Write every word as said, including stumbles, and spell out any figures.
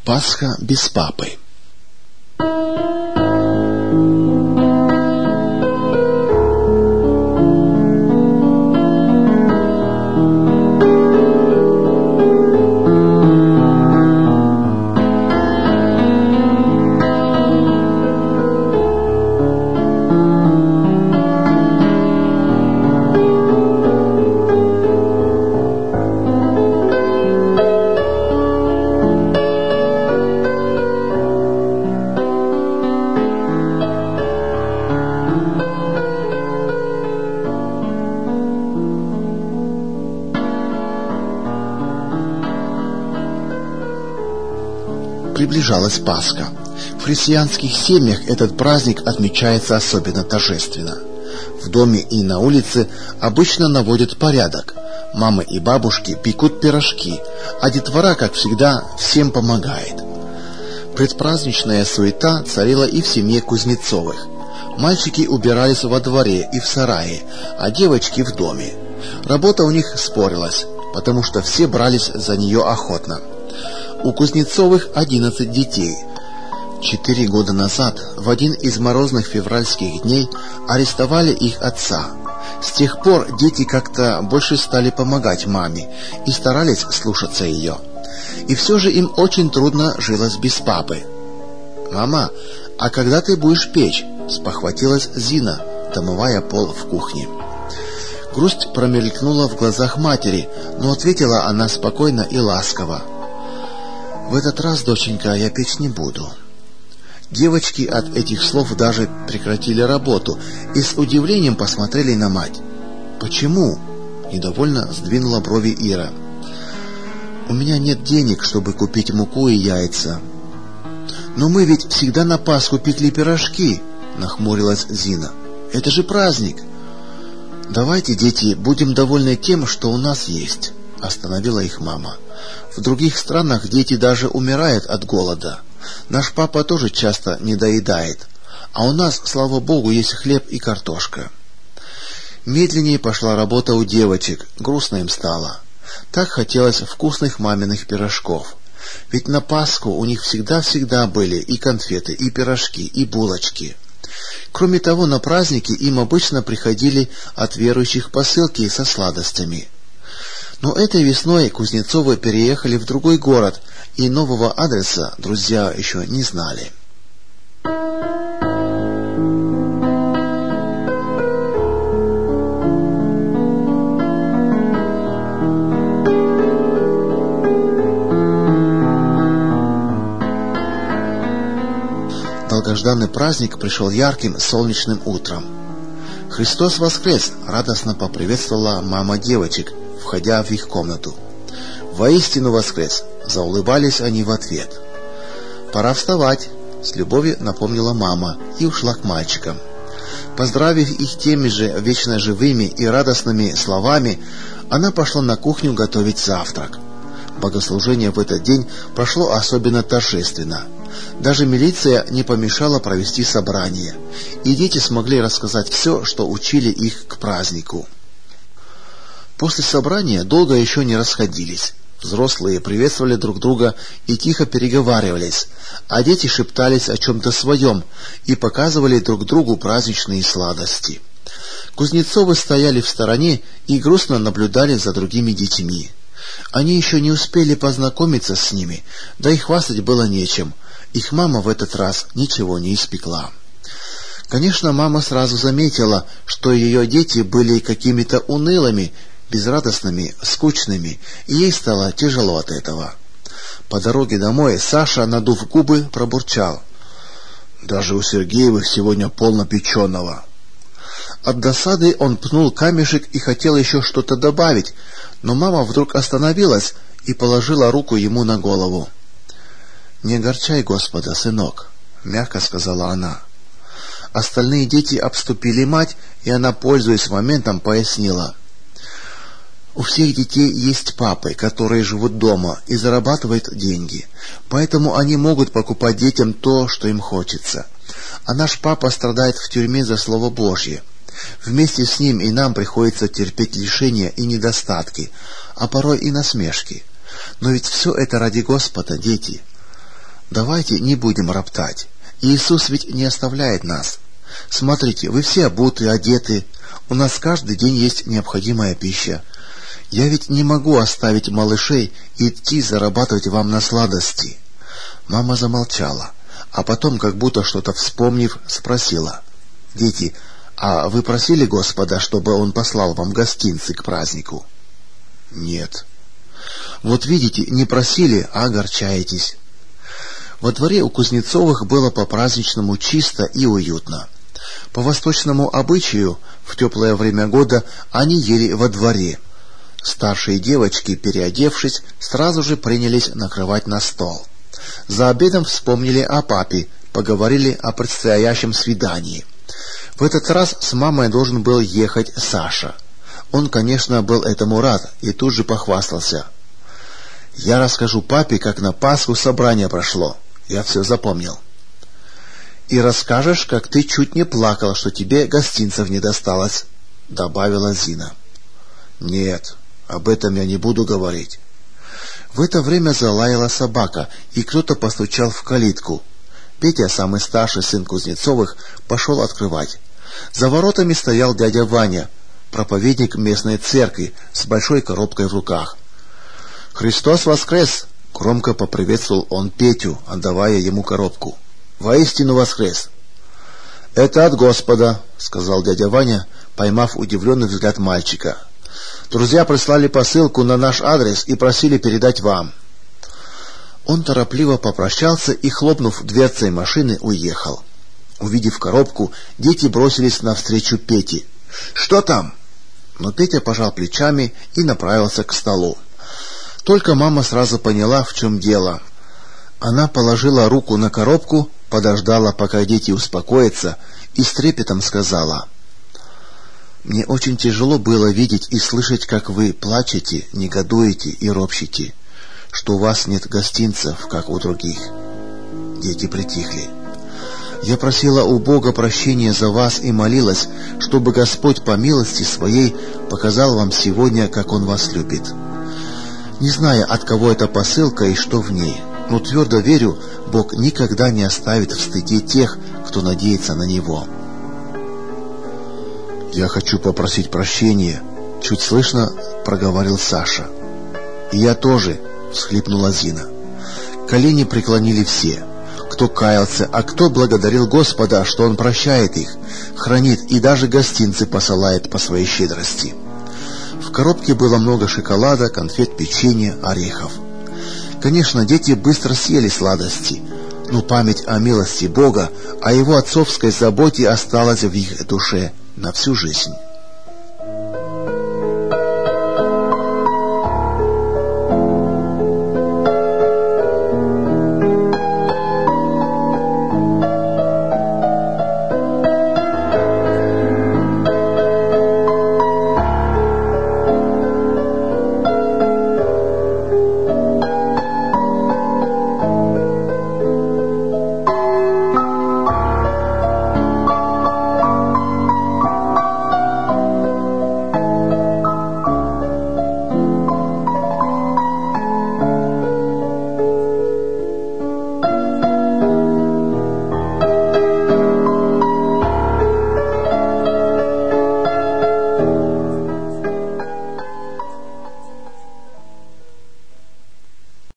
Пасха без папы. Приближалась Пасха. В христианских семьях этот праздник отмечается особенно торжественно. В доме и на улице обычно наводят порядок. Мамы и бабушки пекут пирожки, а детвора, как всегда, всем помогает. Предпраздничная суета царила и в семье Кузнецовых. Мальчики убирались во дворе и в сарае, а девочки в доме. Работа у них спорилась, потому что все брались за нее охотно. У Кузнецовых одиннадцать детей. Четыре года назад, в один из морозных февральских дней, арестовали их отца. С тех пор дети как-то больше стали помогать маме и старались слушаться ее. И все же им очень трудно жилось без папы. «Мама, а когда ты будешь печь?» — спохватилась Зина, домывая пол в кухне. Грусть промелькнула в глазах матери, но ответила она спокойно и ласково: «В этот раз, доченька, я печь не буду». Девочки от этих слов даже прекратили работу и с удивлением посмотрели на мать. «Почему?» — недовольно сдвинула брови Ира. «У меня нет денег, чтобы купить муку и яйца». «Но мы ведь всегда на Пасху пекли пирожки», — нахмурилась Зина. «Это же праздник». «Давайте, дети, будем довольны тем, что у нас есть», — остановила их мама. «В других странах дети даже умирают от голода. Наш папа тоже часто недоедает, а у нас, слава богу, есть хлеб и картошка». Медленнее пошла работа у девочек, грустно им стало. Так хотелось вкусных маминых пирожков. Ведь на Пасху у них всегда-всегда были и конфеты, и пирожки, и булочки. Кроме того, на праздники им обычно приходили от верующих посылки со сладостями. Но этой весной Кузнецовы переехали в другой город, и нового адреса друзья еще не знали. Долгожданный праздник пришел ярким солнечным утром. «Христос воскрес!» — радостно поприветствовала мама девочек, входя в их комнату. «Воистину воскрес!» — заулыбались они в ответ. «Пора вставать!» — с любовью напомнила мама и ушла к мальчикам. Поздравив их теми же вечно живыми и радостными словами, она пошла на кухню готовить завтрак. Богослужение в этот день прошло особенно торжественно. Даже милиция не помешала провести собрание, и дети смогли рассказать все, что учили их к празднику. После собрания долго еще не расходились. Взрослые приветствовали друг друга и тихо переговаривались, а дети шептались о чем-то своем и показывали друг другу праздничные сладости. Кузнецовы стояли в стороне и грустно наблюдали за другими детьми. Они еще не успели познакомиться с ними, да и хвастать было нечем. Их мама в этот раз ничего не испекла. Конечно, мама сразу заметила, что ее дети были какими-то унылыми, безрадостными, скучными, и ей стало тяжело от этого. По дороге домой Саша, надув губы, пробурчал: «Даже у Сергеевых сегодня полно печеного». От досады он пнул камешек и хотел еще что-то добавить, но мама вдруг остановилась и положила руку ему на голову. «Не огорчай Господа, сынок», — мягко сказала она. Остальные дети обступили мать, и она, пользуясь моментом, пояснила: «У всех детей есть папы, которые живут дома и зарабатывают деньги, поэтому они могут покупать детям то, что им хочется. А наш папа страдает в тюрьме за Слово Божье. Вместе с ним и нам приходится терпеть лишения и недостатки, а порой и насмешки. Но ведь все это ради Господа, дети». Давайте не будем роптать. Иисус ведь не оставляет нас. Смотрите, вы все обуты, одеты. У нас каждый день есть необходимая пища. Я ведь не могу оставить малышей и идти зарабатывать вам на сладости. Мама замолчала, а потом, как будто что-то вспомнив, спросила: «Дети, а вы просили Господа, чтобы Он послал вам гостинцы к празднику?» «Нет». «Вот видите, не просили, а огорчаетесь». Во дворе у Кузнецовых было по-праздничному чисто и уютно. По восточному обычаю, в теплое время года они ели во дворе. Старшие девочки, переодевшись, сразу же принялись накрывать на стол. За обедом вспомнили о папе, поговорили о предстоящем свидании. В этот раз с мамой должен был ехать Саша. Он, конечно, был этому рад и тут же похвастался: «Я расскажу папе, как на Пасху собрание прошло. Я все запомнил». «И расскажешь, как ты чуть не плакал, что тебе гостинцев не досталось», — добавила Зина. «Нет, об этом я не буду говорить». В это время залаяла собака, и кто-то постучал в калитку. Петя, самый старший сын Кузнецовых, пошел открывать. За воротами стоял дядя Ваня, проповедник местной церкви, с большой коробкой в руках. «Христос воскрес!» — громко поприветствовал он Петю, отдавая ему коробку. «Воистину воскрес!» «Это от Господа», — сказал дядя Ваня, поймав удивленный взгляд мальчика. «Друзья прислали посылку на наш адрес и просили передать вам». Он торопливо попрощался и, хлопнув дверцей машины, уехал. Увидев коробку, дети бросились навстречу Пете. «Что там?» Но Петя пожал плечами и направился к столу. Только мама сразу поняла, в чем дело. Она положила руку на коробку, подождала, пока дети успокоятся, и с трепетом сказала: «Мне очень тяжело было видеть и слышать, как вы плачете, негодуете и ропщете, что у вас нет гостинцев, как у других». Дети притихли. «Я просила у Бога прощения за вас и молилась, чтобы Господь по милости Своей показал вам сегодня, как Он вас любит. Не зная, от кого эта посылка и что в ней, но твердо верю, Бог никогда не оставит в стыде тех, кто надеется на Него». «Я хочу попросить прощения», — чуть слышно проговорил Саша. «И я тоже», — всхлипнула Зина. Колени преклонили все. Кто каялся, а кто благодарил Господа, что Он прощает их, хранит и даже гостинцы посылает по своей щедрости. В коробке было много шоколада, конфет, печенья, орехов. Конечно, дети быстро съели сладости, но память о милости Бога, о Его отцовской заботе осталась в их душе на всю жизнь.